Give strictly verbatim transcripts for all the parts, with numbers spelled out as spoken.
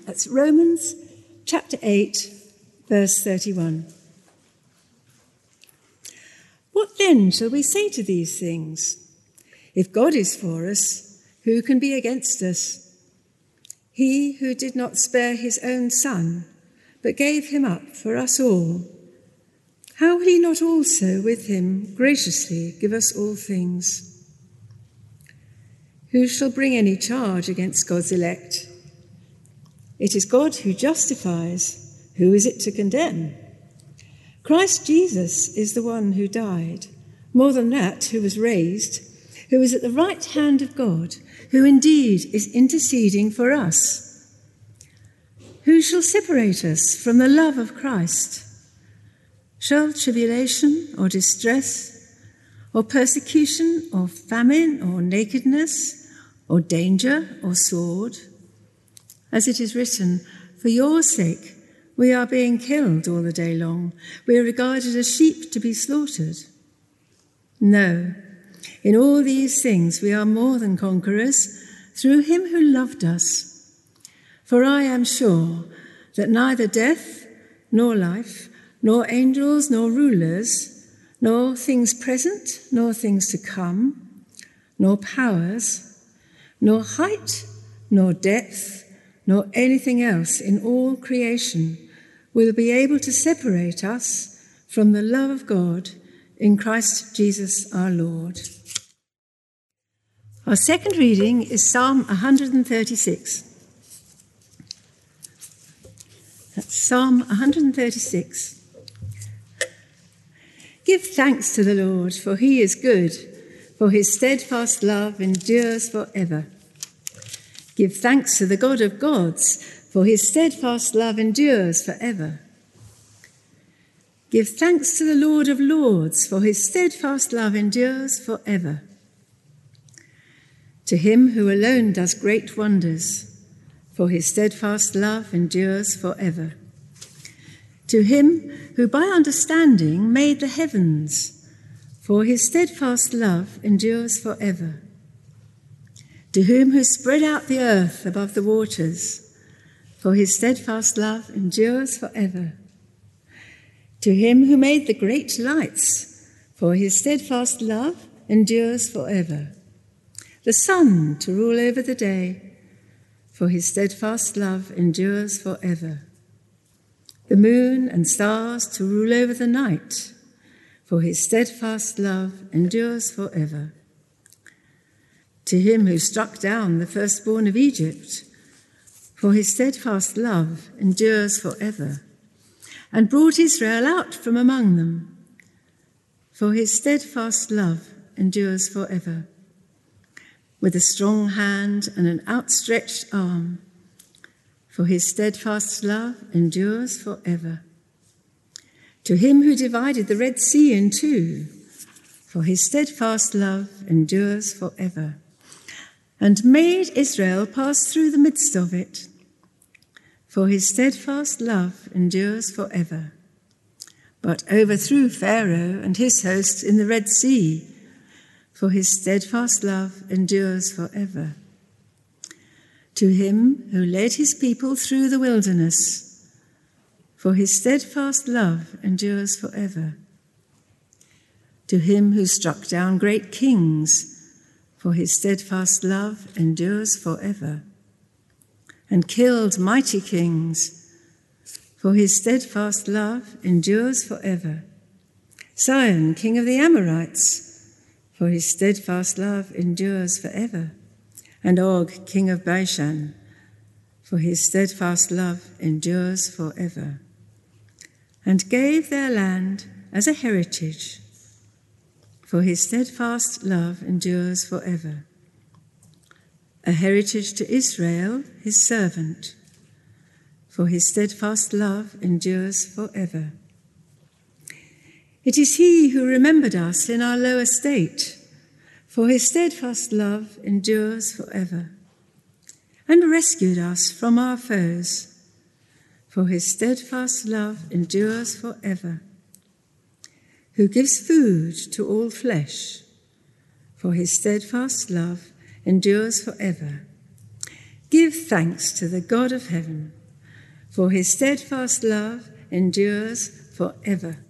That's Romans chapter eight, verse thirty-one. What then shall we say to these things? If God is for us, who can be against us? He who did not spare his own son, but gave him up for us all, how will he not also with him graciously give us all things? Who shall bring any charge against God's elect? It is God who justifies. Who is it to condemn? Christ Jesus is the one who died, more than that, who was raised, who is at the right hand of God, who indeed is interceding for us. Who shall separate us from the love of Christ? Shall tribulation or distress, or persecution, or famine, or nakedness, or danger, or sword? As it is written, for your sake we are being killed all the day long. We are regarded as sheep to be slaughtered. No, in all these things we are more than conquerors through him who loved us. For I am sure that neither death, nor life, nor angels, nor rulers, nor things present, nor things to come, nor powers, nor height, nor depth, nor anything else in all creation will be able to separate us from the love of God in Christ Jesus our Lord. Our second reading is Psalm one thirty-six. That's Psalm one thirty-six. Give thanks to the Lord, for he is good, for his steadfast love endures forever. Give thanks to the God of gods, for his steadfast love endures forever. Give thanks to the Lord of lords, for his steadfast love endures forever. To him who alone does great wonders, for his steadfast love endures forever. To him who by understanding made the heavens, for his steadfast love endures forever. To whom who spread out the earth above the waters, for his steadfast love endures forever. To him who made the great lights, for his steadfast love endures forever. The sun to rule over the day, for his steadfast love endures forever. The moon and stars to rule over the night, for his steadfast love endures forever. To him who struck down the firstborn of Egypt, for his steadfast love endures forever, and brought Israel out from among them, for his steadfast love endures forever. With a strong hand and an outstretched arm, for his steadfast love endures forever. To him who divided the Red Sea in two, for his steadfast love endures forever, and made Israel pass through the midst of it, for his steadfast love endures forever, but overthrew Pharaoh and his hosts in the Red Sea, for his steadfast love endures forever. To him who led his people through the wilderness, for his steadfast love endures forever. To him who struck down great kings, for his steadfast love endures forever. And killed mighty kings, for his steadfast love endures forever. Sihon, king of the Amorites, for his steadfast love endures forever. And Og, king of Bashan, for his steadfast love endures forever. And gave their land as a heritage, for his steadfast love endures forever. A heritage to Israel, his servant, for his steadfast love endures forever. It is he who remembered us in our low estate, for his steadfast love endures forever, and rescued us from our foes, for his steadfast love endures forever. Who gives food to all flesh, for his steadfast love endures forever. Give thanks to the God of heaven. for his steadfast love endures forever.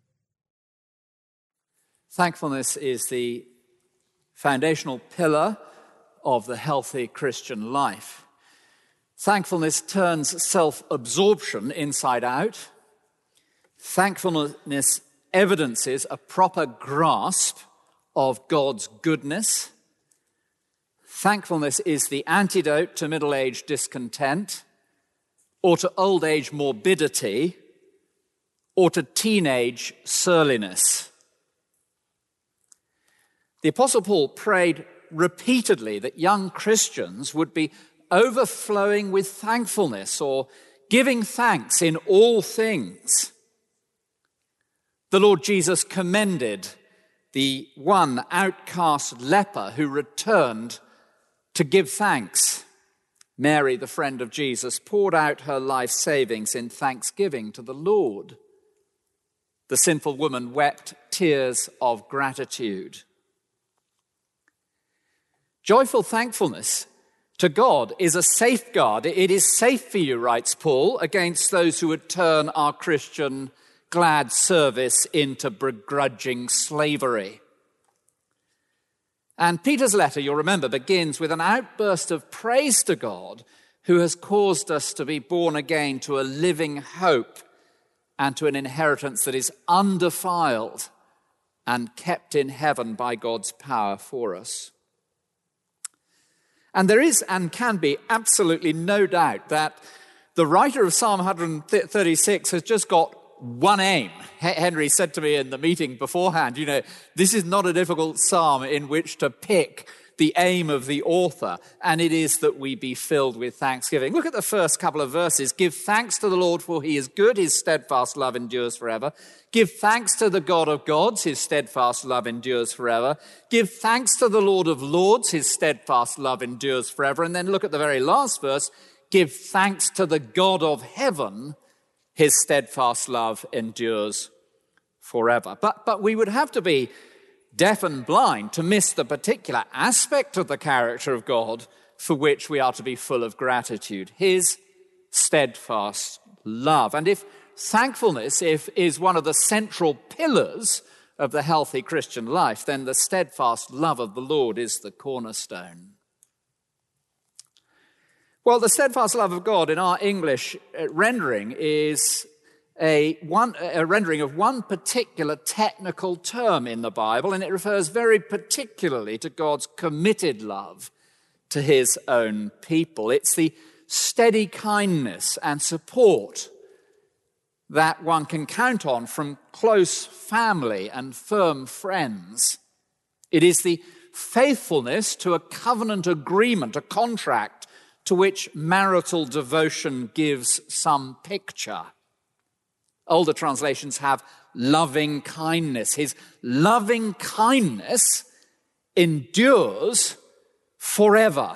Thankfulness is the foundational pillar of the healthy Christian life. Thankfulness turns self-absorption inside out. Thankfulness evidences a proper grasp of God's goodness. Thankfulness is the antidote to middle-age discontent, or to old-age morbidity, or to teenage surliness. The Apostle Paul prayed repeatedly that young Christians would be overflowing with thankfulness or giving thanks in all things. The Lord Jesus commended the one outcast leper who returned to give thanks. Mary, the friend of Jesus, poured out her life savings in thanksgiving to the Lord. The sinful woman wept tears of gratitude. Joyful thankfulness to God is a safeguard. It is safe for you, writes Paul, against those who would turn our Christian glad service into begrudging slavery. And Peter's letter, you'll remember, begins with an outburst of praise to God who has caused us to be born again to a living hope and to an inheritance that is undefiled and kept in heaven by God's power for us. And there is and can be absolutely no doubt that the writer of Psalm one thirty-six has just got one aim. Henry said to me in the meeting beforehand, you know, this is not a difficult psalm in which to pick the aim of the author, and it is that we be filled with thanksgiving. Look at the first couple of verses. Give thanks to the Lord, for he is good, his steadfast love endures forever. Give thanks to the God of gods, his steadfast love endures forever. Give thanks to the Lord of lords, his steadfast love endures forever. And then look at the very last verse. Give thanks to the God of heaven, his steadfast love endures forever. But, but we would have to be deaf and blind to miss the particular aspect of the character of God for which we are to be full of gratitude, his steadfast love. And if thankfulness if, is one of the central pillars of the healthy Christian life, then the steadfast love of the Lord is the cornerstone. Well, the steadfast love of God in our English rendering is a, one, a rendering of one particular technical term in the Bible, and it refers very particularly to God's committed love to his own people. It's the steady kindness and support that one can count on from close family and firm friends. It is the faithfulness to a covenant agreement, a contract, to which marital devotion gives some picture. Older translations have loving kindness. His loving kindness endures forever.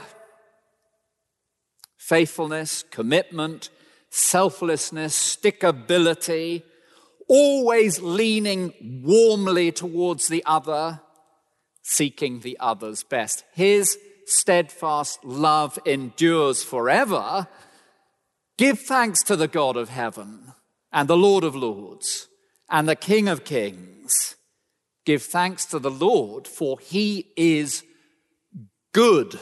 Faithfulness, commitment, selflessness, stickability, always leaning warmly towards the other, seeking the other's best. His steadfast love endures forever. Give thanks to the God of heaven and the Lord of lords and the King of kings. Give thanks to the Lord, for he is good.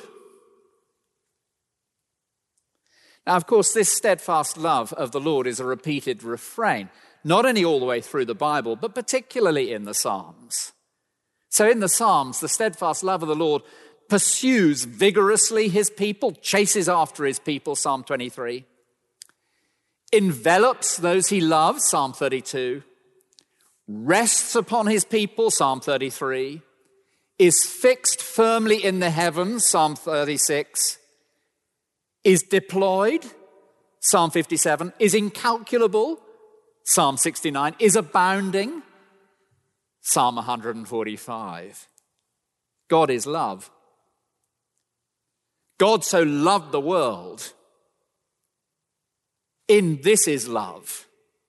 Now, of course, this steadfast love of the Lord is a repeated refrain, not only all the way through the Bible, but particularly in the Psalms. So in the Psalms, the steadfast love of the Lord pursues vigorously his people, chases after his people, Psalm twenty-three, envelops those he loves, Psalm thirty-two, rests upon his people, Psalm thirty-three, is fixed firmly in the heavens, Psalm thirty-six, is deployed, Psalm fifty-seven, is incalculable, Psalm sixty-nine, is abounding, Psalm one forty-five. God is love. God so loved the world. In this is love.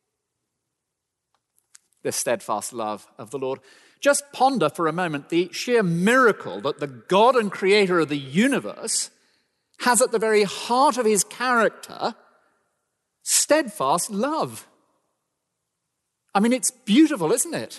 The steadfast love of the Lord. Just ponder for a moment the sheer miracle that the God and creator of the universe has at the very heart of his character steadfast love. I mean, it's beautiful, isn't it?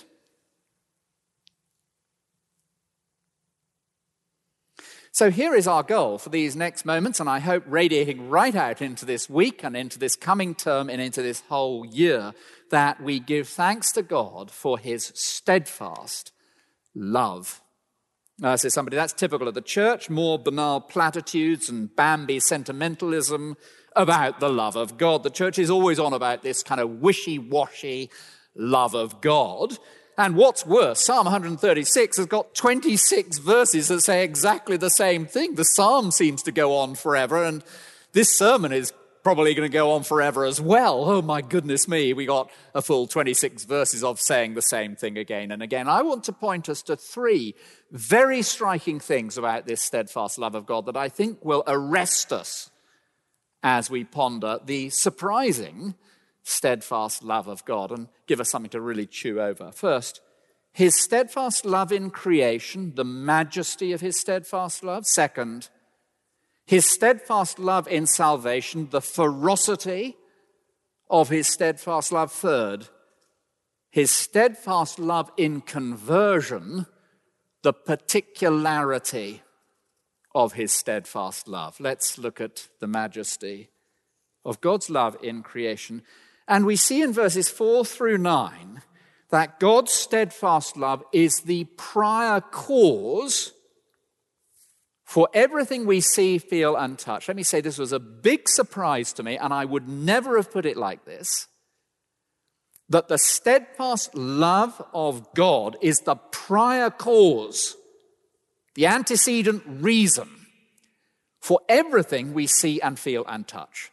So here is our goal for these next moments, and I hope radiating right out into this week and into this coming term and into this whole year, that we give thanks to God for his steadfast love. Uh, says somebody, that's typical of the church, more banal platitudes and Bambi sentimentalism about the love of God. The church is always on about this kind of wishy-washy love of God. And what's worse, Psalm one thirty-six has got twenty-six verses that say exactly the same thing. The psalm seems to go on forever, and this sermon is probably going to go on forever as well. Oh, my goodness me, we got a full twenty-six verses of saying the same thing again and again. I want to point us to three very striking things about this steadfast love of God that I think will arrest us as we ponder the surprising steadfast love of God and give us something to really chew over. First, his steadfast love in creation, the majesty of his steadfast love. Second, his steadfast love in salvation, the ferocity of his steadfast love. Third, his steadfast love in conversion, the particularity of his steadfast love. Let's look at the majesty of God's love in creation. And we see in verses four through nine that God's steadfast love is the prior cause for everything we see, feel, and touch. Let me say this was a big surprise to me, and I would never have put it like this, that the steadfast love of God is the prior cause, the antecedent reason for everything we see and feel and touch.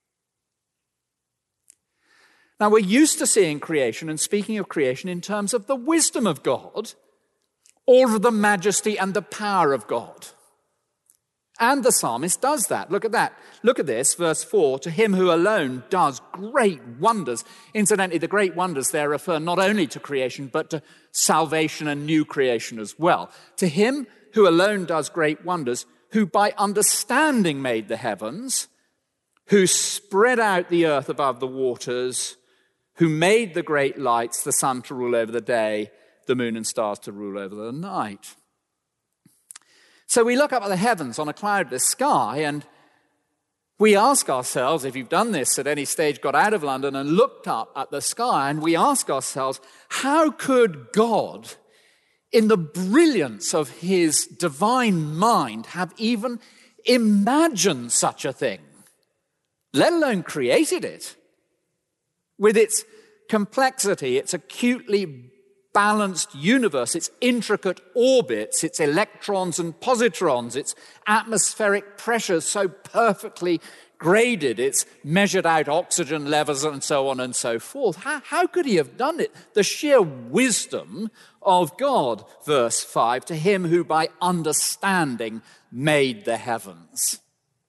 Now, we're used to seeing creation and speaking of creation in terms of the wisdom of God or of the majesty and the power of God. And the psalmist does that. Look at that. Look at this, verse four. To him who alone does great wonders. Incidentally, the great wonders there refer not only to creation, but to salvation and new creation as well. To him who alone does great wonders, who by understanding made the heavens, who spread out the earth above the waters, who made the great lights, the sun to rule over the day, the moon and stars to rule over the night. So we look up at the heavens on a cloudless sky, and we ask ourselves, if you've done this at any stage, got out of London and looked up at the sky, and we ask ourselves, how could God, in the brilliance of his divine mind, have even imagined such a thing, let alone created it? With its complexity, its acutely balanced universe, its intricate orbits, its electrons and positrons, its atmospheric pressures so perfectly graded, its measured out oxygen levels and so on and so forth. How, how could he have done it? The sheer wisdom of God, verse five, to him who by understanding made the heavens.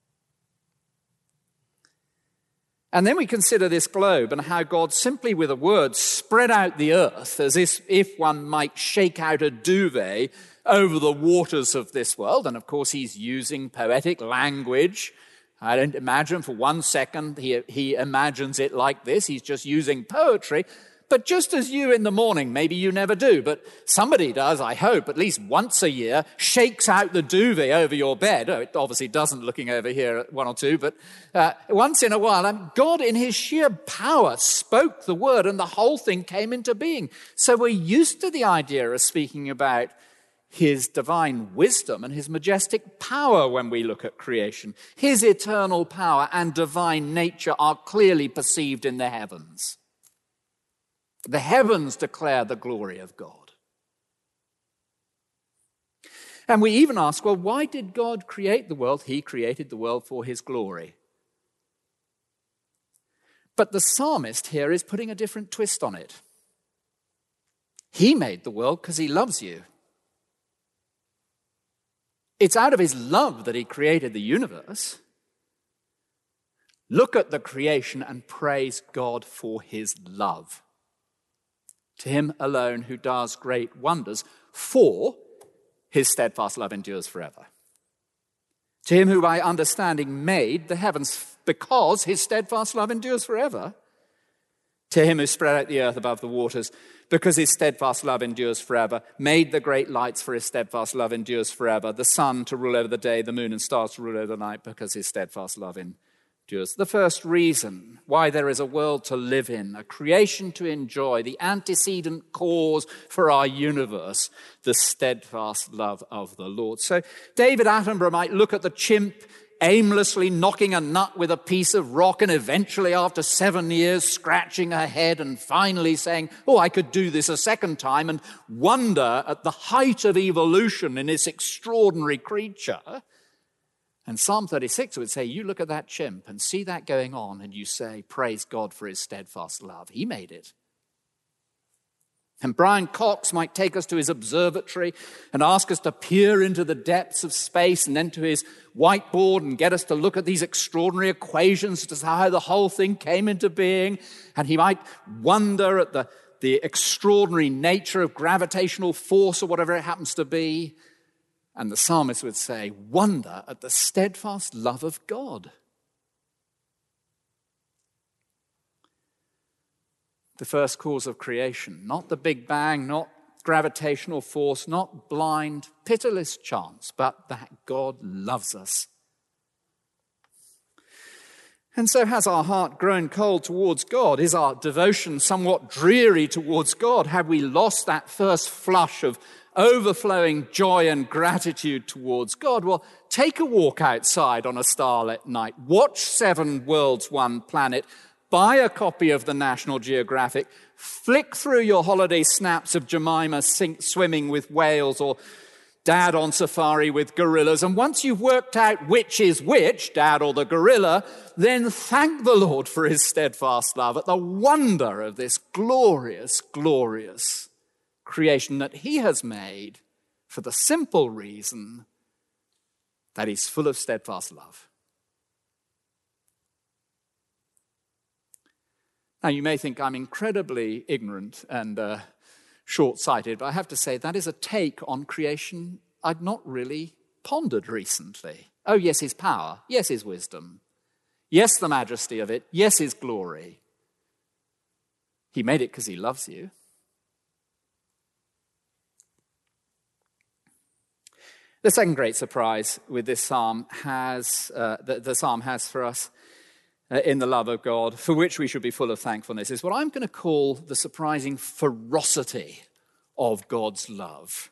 And then we consider this globe and how God simply with a word spread out the earth as if, if one might shake out a duvet over the waters of this world. And of course, he's using poetic language. I don't imagine for one second he, he imagines it like this. He's just using poetry. But just as you in the morning, maybe you never do, but somebody does, I hope, at least once a year, shakes out the duvet over your bed. Oh, it obviously doesn't looking over here at one or two, but uh, once in a while, and God in his sheer power spoke the word and the whole thing came into being. So we're used to the idea of speaking about his divine wisdom and his majestic power when we look at creation. His eternal power and divine nature are clearly perceived in the heavens. The heavens declare the glory of God. And we even ask, well, why did God create the world? He created the world for his glory. But the psalmist here is putting a different twist on it. He made the world because he loves you. It's out of his love that he created the universe. Look at the creation and praise God for his love. To him alone who does great wonders, for his steadfast love endures forever. To him who by understanding made the heavens, because his steadfast love endures forever. To him who spread out the earth above the waters, because his steadfast love endures forever, made the great lights, for his steadfast love endures forever, the sun to rule over the day, the moon and stars to rule over the night, because his steadfast love endures. The first reason why there is a world to live in, a creation to enjoy, the antecedent cause for our universe, the steadfast love of the Lord. So David Attenborough might look at the chimp aimlessly knocking a nut with a piece of rock, and eventually after seven years scratching her head and finally saying, oh, I could do this a second time, and wonder at the height of evolution in this extraordinary creature. And Psalm thirty-six would say, you look at that chimp and see that going on, and you say, praise God for his steadfast love. He made it. And Brian Cox might take us to his observatory and ask us to peer into the depths of space, and then to his whiteboard and get us to look at these extraordinary equations as to how the whole thing came into being. And he might wonder at the, the extraordinary nature of gravitational force or whatever it happens to be. And the psalmist would say, wonder at the steadfast love of God. The first cause of creation, not the Big Bang, not gravitational force, not blind, pitiless chance, but that God loves us. And so has our heart grown cold towards God? Is our devotion somewhat dreary towards God? Have we lost that first flush of overflowing joy and gratitude towards God? Well, take a walk outside on a starlit night. Watch Seven Worlds, One Planet. Buy a copy of the National Geographic, flick through your holiday snaps of Jemima sink, swimming with whales, or Dad on safari with gorillas, and once you've worked out which is which, Dad or the gorilla, then thank the Lord for his steadfast love at the wonder of this glorious, glorious creation that he has made for the simple reason that he's full of steadfast love. Now, you may think I'm incredibly ignorant and uh, short-sighted, but I have to say that is a take on creation I'd not really pondered recently. Oh, yes, his power. Yes, his wisdom. Yes, the majesty of it. Yes, his glory. He made it because he loves you. The second great surprise with this psalm has, uh, the, the psalm has for us, Uh, in the love of God, for which we should be full of thankfulness, is what I'm going to call the surprising ferocity of God's love.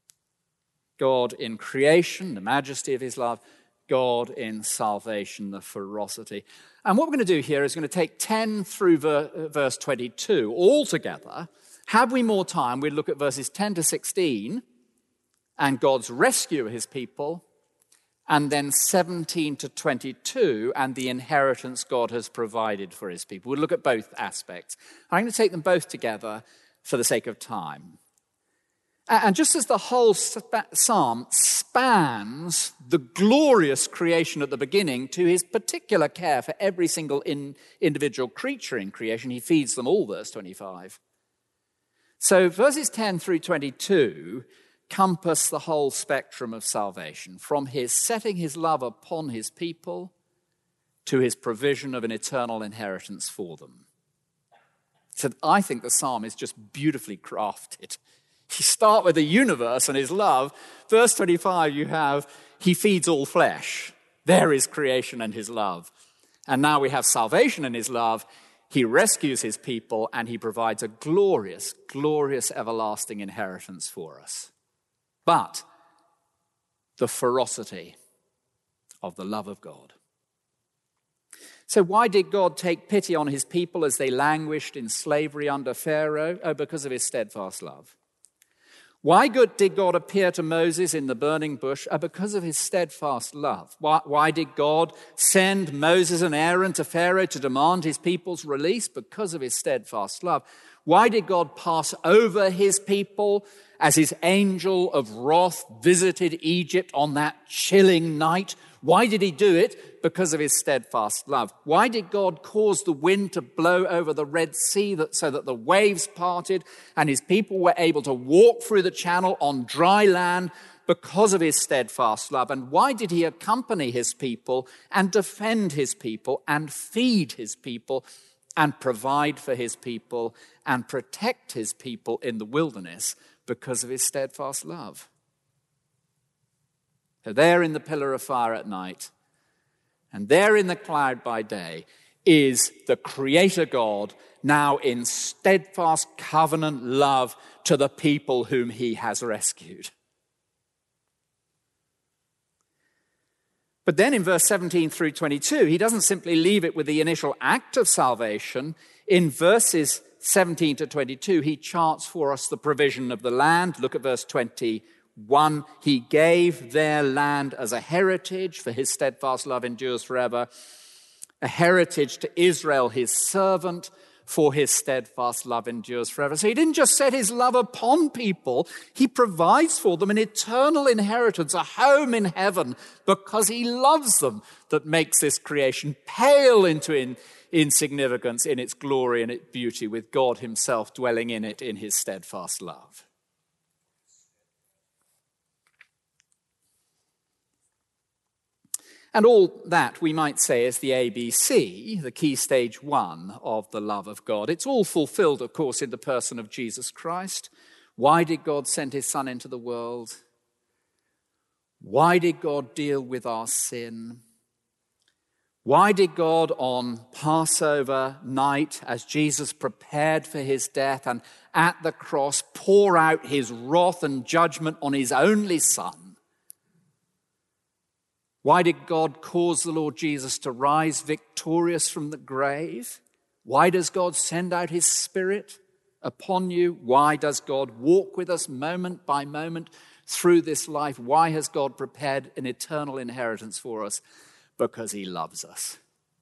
God in creation, the majesty of his love. God in salvation, the ferocity. And what we're going to do here is going to take ten through ver- verse twenty-two all together. Had we more time, we'd look at verses ten to sixteen and God's rescue of his people, and then seventeen to twenty-two, and the inheritance God has provided for his people. We'll look at both aspects. I'm going to take them both together for the sake of time. And just as the whole psalm spans the glorious creation at the beginning to his particular care for every single in individual creature in creation, he feeds them all, verse twenty-five. So verses ten through twenty-two compass the whole spectrum of salvation, from his setting his love upon his people to his provision of an eternal inheritance for them. So I think the psalm is just beautifully crafted. You start with the universe and his love. Verse twenty-five, you have, he feeds all flesh. There is creation and his love. And now we have salvation in his love. He rescues his people, and he provides a glorious, glorious everlasting inheritance for us. But the ferocity of the love of God. So why did God take pity on his people as they languished in slavery under Pharaoh? Oh, because of his steadfast love. Why did God appear to Moses in the burning bush? Oh, because of his steadfast love. Why, why did God send Moses and Aaron to Pharaoh to demand his people's release? Because of his steadfast love. Why did God pass over his people as his angel of wrath visited Egypt on that chilling night? Why did he do it? Because of his steadfast love. Why did God cause the wind to blow over the Red Sea that, so that the waves parted and his people were able to walk through the channel on dry land? because of his steadfast love? And why did he accompany his people and defend his people and feed his people and provide for his people and protect his people in the wilderness? Because of his steadfast love. So there in the pillar of fire at night, and there in the cloud by day, is the Creator God now in steadfast covenant love to the people whom he has rescued. But then in verse seventeen through twenty-two, he doesn't simply leave it with the initial act of salvation. In verses seventeen to twenty-two, he charts for us the provision of the land. Look at verse twenty-one. He gave their land as a heritage, for his steadfast love endures forever. A heritage to Israel, his servant, for his steadfast love endures forever. So he didn't just set his love upon people, he provides for them an eternal inheritance, a home in heaven, because he loves them, that makes this creation pale into in, insignificance in its glory and its beauty, with God himself dwelling in it in his steadfast love. And all that, we might say, is the A B C, the key stage one of the love of God. It's all fulfilled, of course, in the person of Jesus Christ. Why did God send his Son into the world? Why did God deal with our sin? Why did God on Passover night, as Jesus prepared for his death and at the cross, pour out his wrath and judgment on his only Son? Why did God cause the Lord Jesus to rise victorious from the grave? Why does God send out his Spirit upon you? Why does God walk with us moment by moment through this life? Why has God prepared an eternal inheritance for us? Because he loves us.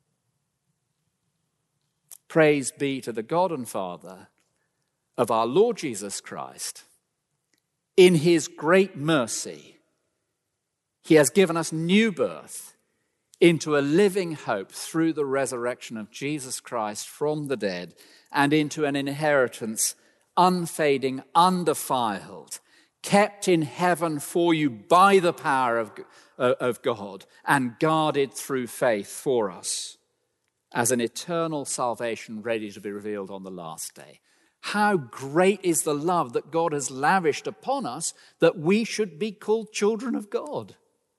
Praise be to the God and Father of our Lord Jesus Christ. In his great mercy, he has given us new birth into a living hope through the resurrection of Jesus Christ from the dead, and into an inheritance unfading, undefiled, kept in heaven for you by the power of, uh, of God, and guarded through faith for us as an eternal salvation ready to be revealed on the last day. How great is the love that God has lavished upon us, that we should be called children of God.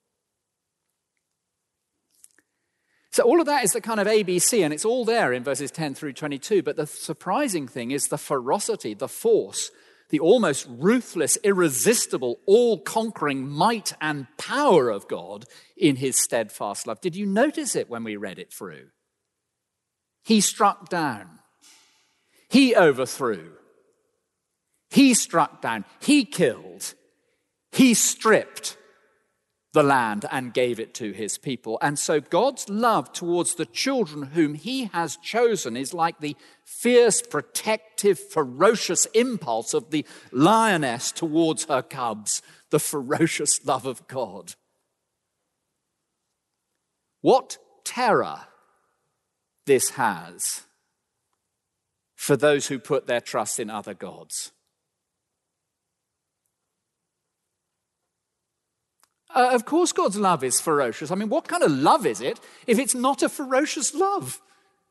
So all of that is the kind of A B C, and it's all there in verses ten through twenty-two. But the surprising thing is the ferocity, the force, the almost ruthless, irresistible, all-conquering might and power of God in his steadfast love. Did you notice it when we read it through? He struck down. He overthrew. He struck down. He killed. He stripped the land and gave it to his people. And so God's love towards the children whom he has chosen is like the fierce, protective, ferocious impulse of the lioness towards her cubs, the ferocious love of God. What terror this has for those who put their trust in other gods. Uh, of course God's love is ferocious. I mean, what kind of love is it if it's not a ferocious love?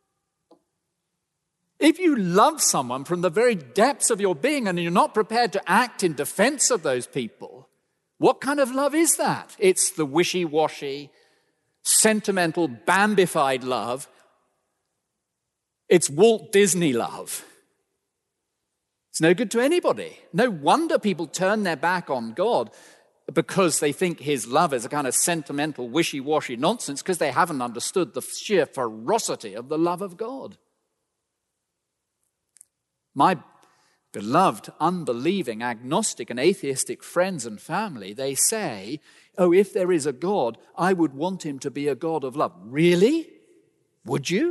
If you love someone from the very depths of your being and you're not prepared to act in defense of those people, what kind of love is that? It's the wishy-washy, sentimental, Bambified love. It's Walt Disney love. It's no good to anybody. No wonder people turn their back on God, because they think his love is a kind of sentimental, wishy-washy nonsense, because they haven't understood the sheer ferocity of the love of God. My beloved, unbelieving, agnostic and atheistic friends and family, they say, oh, if there is a God, I would want him to be a God of love. Really? Would you?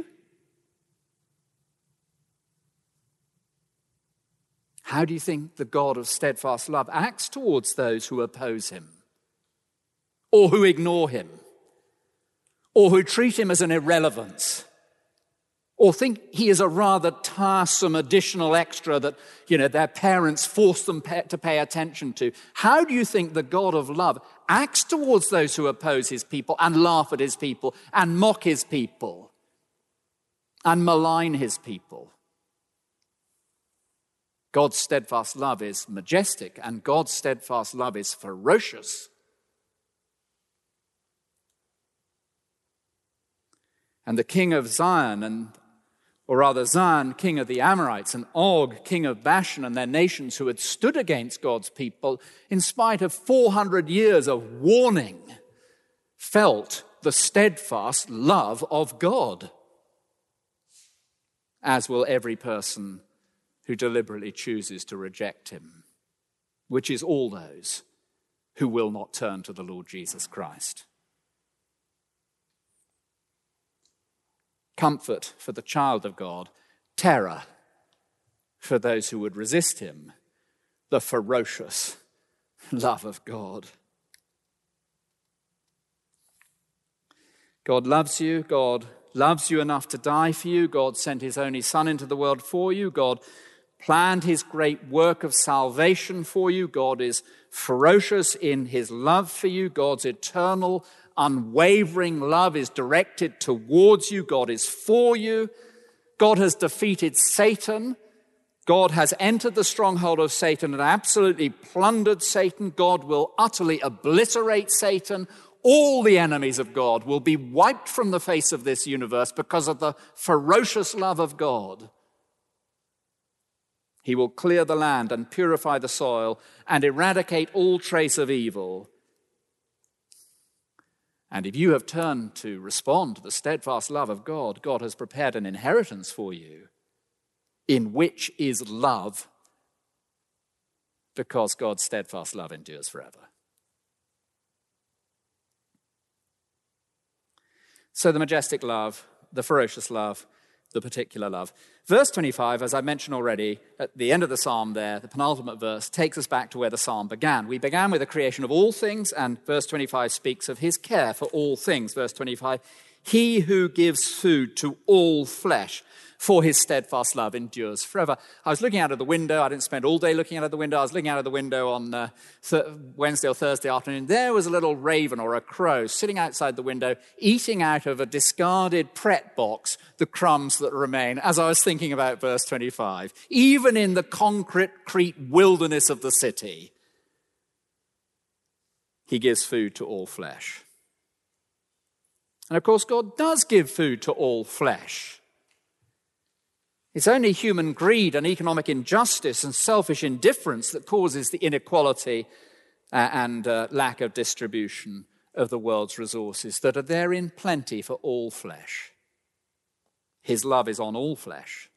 How do you think the God of steadfast love acts towards those who oppose him, or who ignore him, or who treat him as an irrelevance, Or think he is a rather tiresome additional extra that, you know, their parents force them pay, to pay attention to? How do you think the God of love acts towards those who oppose his people and laugh at his people and mock his people and malign his people? God's steadfast love is majestic, and God's steadfast love is ferocious. And the king of Zion, and or rather Zion, king of the Amorites, and Og, king of Bashan, and their nations who had stood against God's people, in spite of four hundred years of warning, felt the steadfast love of God, as will every person who deliberately chooses to reject him, which is all those who will not turn to the Lord Jesus Christ. Comfort for the child of God, terror for those who would resist him, the ferocious love of God. God loves you. God loves you enough to die for you. God sent his only Son into the world for you. God planned his great work of salvation for you. God is ferocious in his love for you. God's eternal, unwavering love is directed towards you. God is for you. God has defeated Satan. God has entered the stronghold of Satan and absolutely plundered Satan. God will utterly obliterate Satan. All the enemies of God will be wiped from the face of this universe because of the ferocious love of God. He will clear the land and purify the soil and eradicate all trace of evil. And if you have turned to respond to the steadfast love of God, God has prepared an inheritance for you, in which is love, because God's steadfast love endures forever. So the majestic love, the ferocious love, the particular love. Verse twenty-five, as I mentioned already, at the end of the psalm there, the penultimate verse, takes us back to where the psalm began. We began with the creation of all things, and verse twenty-five speaks of his care for all things. Verse twenty-five, he who gives food to all flesh, for his steadfast love endures forever. I was looking out of the window. I didn't spend all day looking out of the window. I was looking out of the window on uh, th- Wednesday or Thursday afternoon. There was a little raven or a crow sitting outside the window, eating out of a discarded Pret box the crumbs that remain, as I was thinking about verse twenty-five. Even in the concrete wilderness of the city, he gives food to all flesh. And of course, God does give food to all flesh. It's only human greed and economic injustice and selfish indifference that causes the inequality uh, and uh, lack of distribution of the world's resources that are there in plenty for all flesh. His love is on all flesh.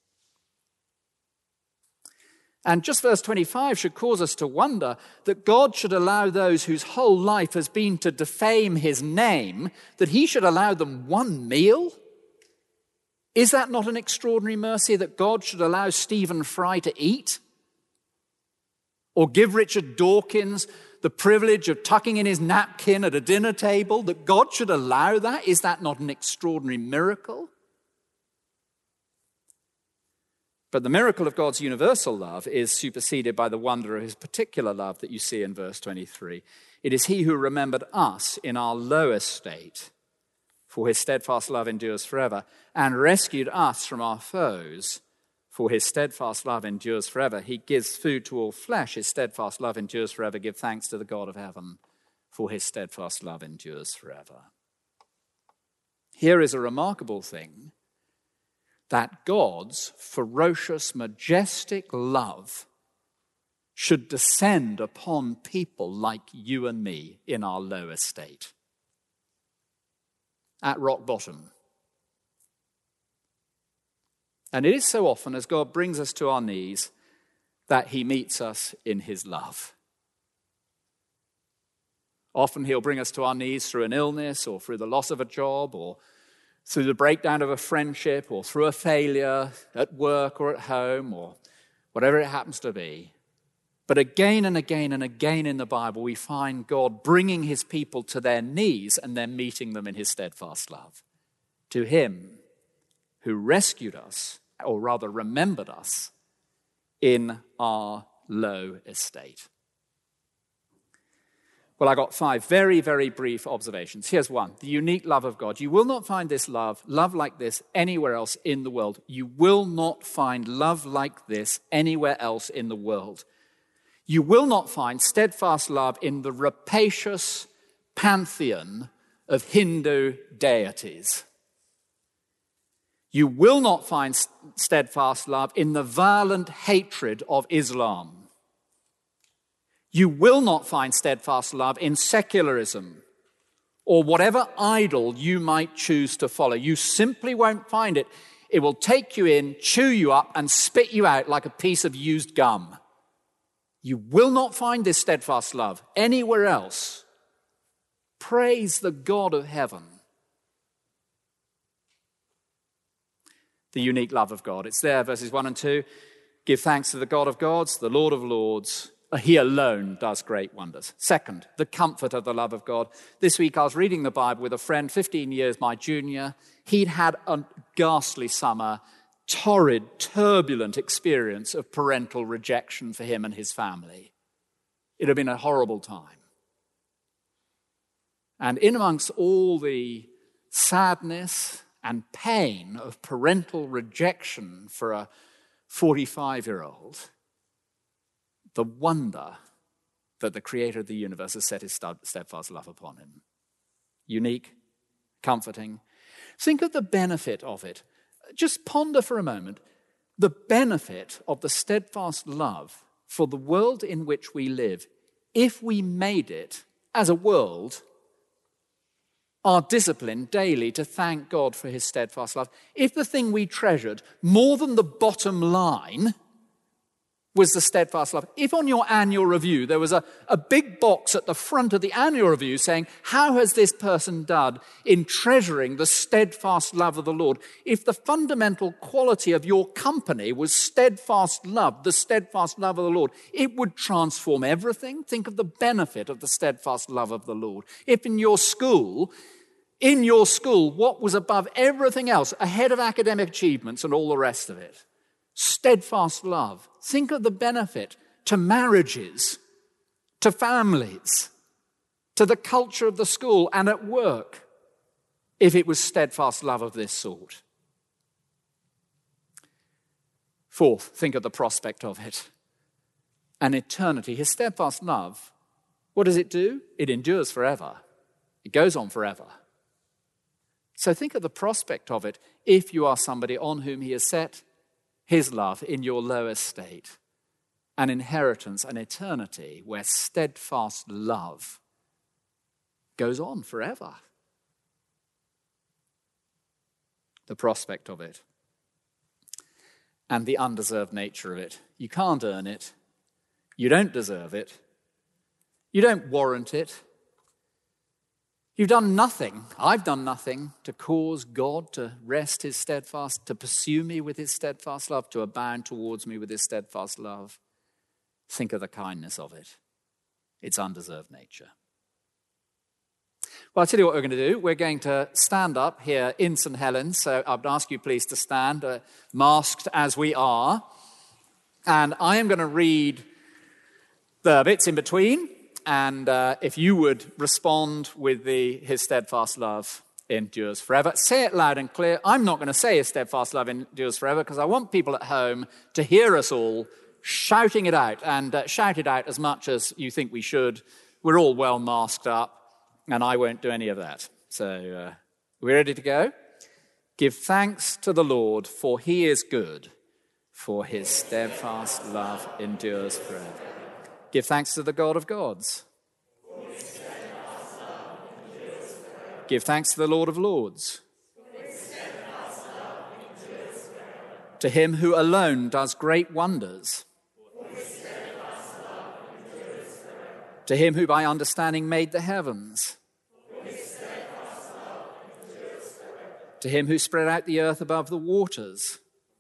And just verse twenty-five should cause us to wonder that God should allow those whose whole life has been to defame his name, that he should allow them one meal? Is that not an extraordinary mercy that God should allow Stephen Fry to eat? Or give Richard Dawkins the privilege of tucking in his napkin at a dinner table? That God should allow that? Is that not an extraordinary miracle? But the miracle of God's universal love is superseded by the wonder of his particular love that you see in verse twenty-three. It is he who remembered us in our lowest state, for his steadfast love endures forever, and rescued us from our foes, for his steadfast love endures forever. He gives food to all flesh, his steadfast love endures forever. Give thanks to the God of heaven, for his steadfast love endures forever. Here is a remarkable thing, that God's ferocious, majestic love should descend upon people like you and me in our low estate, at rock bottom. And it is so often as God brings us to our knees that he meets us in his love. Often he'll bring us to our knees through an illness or through the loss of a job or through the breakdown of a friendship or through a failure at work or at home or whatever it happens to be. But again and again and again in the Bible, we find God bringing his people to their knees and then meeting them in his steadfast love. To him who rescued us, or rather remembered us, in our low estate. Well, I got five very, very brief observations. Here's one. The unique love of God. You will not find this love, love like this, anywhere else in the world. You will not find love like this anywhere else in the world. You will not find steadfast love in the rapacious pantheon of Hindu deities. You will not find steadfast love in the violent hatred of Islam. You will not find steadfast love in secularism or whatever idol you might choose to follow. You simply won't find it. It will take you in, chew you up, and spit you out like a piece of used gum. You will not find this steadfast love anywhere else. Praise the God of heaven. The unique love of God. It's there, verses one and two. Give thanks to the God of gods, the Lord of lords. He alone does great wonders. Second, the comfort of the love of God. This week I was reading the Bible with a friend, fifteen years my junior. He'd had a ghastly summer, torrid, turbulent experience of parental rejection for him and his family. It had been a horrible time. And in amongst all the sadness and pain of parental rejection for a forty-five-year-old, the wonder that the creator of the universe has set his steadfast love upon him. Unique, comforting. Think of the benefit of it. Just ponder for a moment the benefit of the steadfast love for the world in which we live if we made it, as a world, our discipline daily to thank God for his steadfast love. If the thing we treasured more than the bottom line was the steadfast love. If on your annual review there was a, a big box at the front of the annual review saying, how has this person done in treasuring the steadfast love of the Lord? If the fundamental quality of your company was steadfast love, the steadfast love of the Lord, it would transform everything. Think of the benefit of the steadfast love of the Lord. If in your school, in your school, what was above everything else, ahead of academic achievements and all the rest of it, steadfast love. Think of the benefit to marriages, to families, to the culture of the school and at work, if it was steadfast love of this sort. Fourth, think of the prospect of it. An eternity. His steadfast love, what does it do? It endures forever. It goes on forever. So think of the prospect of it if you are somebody on whom he has set his love in your lower state, an inheritance, an eternity where steadfast love goes on forever. The prospect of it and the undeserved nature of it. You can't earn it. You don't deserve it. You don't warrant it. You've done nothing, I've done nothing to cause God to rest his steadfast, to pursue me with his steadfast love, to abound towards me with his steadfast love. Think of the kindness of it. Its undeserved nature. Well, I'll tell you what we're going to do. We're going to stand up here in Saint Helens. So I would ask you please to stand, uh, masked as we are. And I am going to read the bits in between. And uh, if you would respond with the his steadfast love endures forever. Say it loud and clear. I'm not going to say his steadfast love endures forever because I want people at home to hear us all shouting it out, and uh, shout it out as much as you think we should. We're all well masked up, and I won't do any of that. So uh, we're ready to go? Give thanks to the Lord, for he is good, for his steadfast love endures forever. Give thanks to the God of gods. Give thanks to the Lord of lords. To him who alone does great wonders. To him who by understanding made the heavens. To him who spread out the earth above the waters.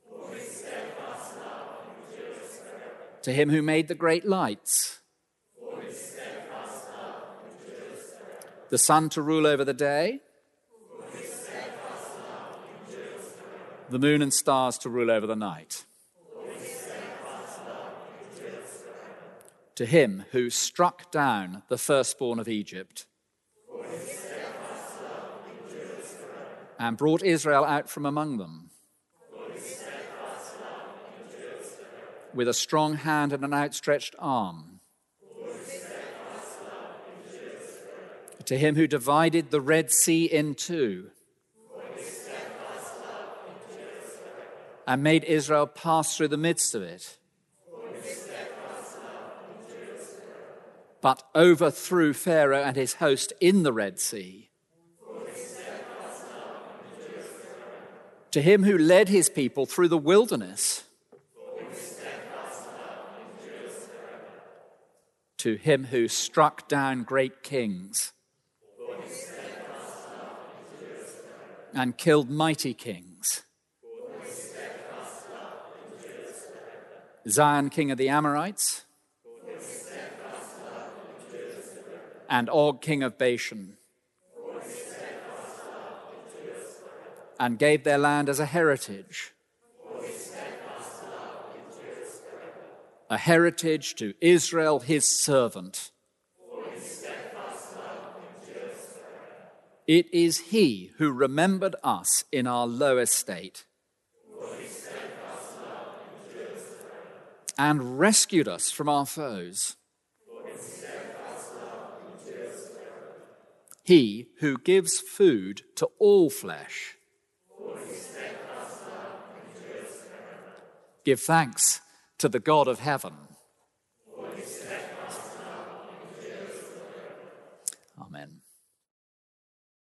To him who made the great lights, the sun to rule over the day, the moon and stars to rule over the night. To him who struck down the firstborn of Egypt and brought Israel out from among them with a strong hand and an outstretched arm. To him who divided the Red Sea in two and made Israel pass through the midst of it, but overthrew Pharaoh and his host in the Red Sea. To him who led his people through the wilderness. To him who struck down great kings and killed mighty kings. Zion, king of the Amorites, and Og, king of Bashan, and gave their land as a heritage, a heritage to Israel, his servant. It is he who remembered us in our low estate and rescued us from our foes. He who gives food to all flesh. Give thanks to the God of heaven.